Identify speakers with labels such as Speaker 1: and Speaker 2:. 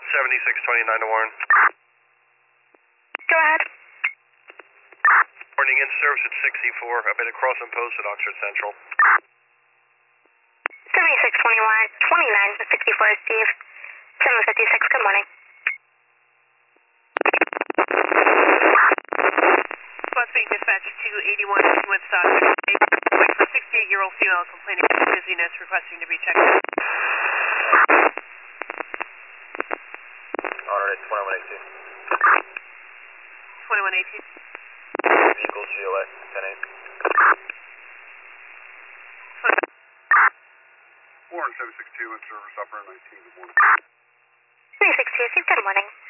Speaker 1: 7629 to Warren.
Speaker 2: Go ahead.
Speaker 1: Morning in service at 64. I've been across and post at Oxford Central.
Speaker 2: 7621, 29 to 64, Steve. 756, good morning.
Speaker 3: Bus being dispatched to 81 Woodstock. Wait for 68-year-old female complaining of dizziness, requesting to be checked out.
Speaker 1: Honor at 2118.
Speaker 3: 2118.
Speaker 1: Vehicle GOS 10-8.
Speaker 4: Warren 762 in service upper 19, good morning.
Speaker 2: 362, Steve, good morning.